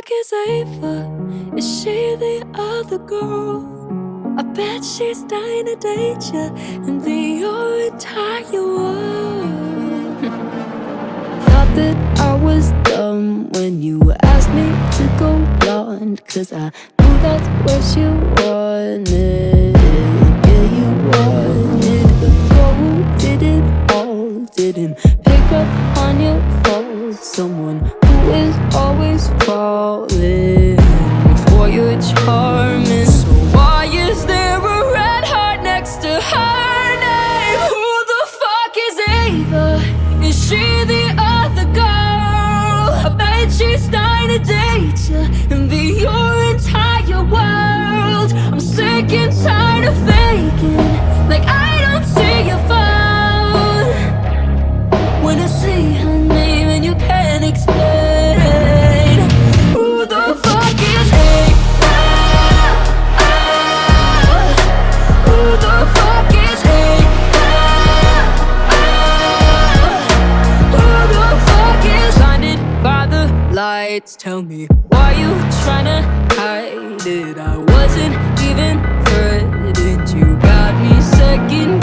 fuck is Ava? Is she the other girl? I bet she's dying to date you and be your entire world. Thought that I was dumb when you asked me to go blonde, 'cause I knew that's what you wanted. Yeah, you wanted the gold, did it all. Didn't pick up on your fault. Someone who is always falling for your charming. So why is there a red heart next to her name? Who the fuck is Ava? Is she the other girl? I bet she's dying to date you and be your entire world. I'm sick and tired of faking like I don't see your phone. When I see her name and you can't explain, who the fuck is Ava? Who the fuck is Ava? Who the fuck is blinded by the lights? Tell me, why you tryna hide it? I wasn't even threatened. You got me second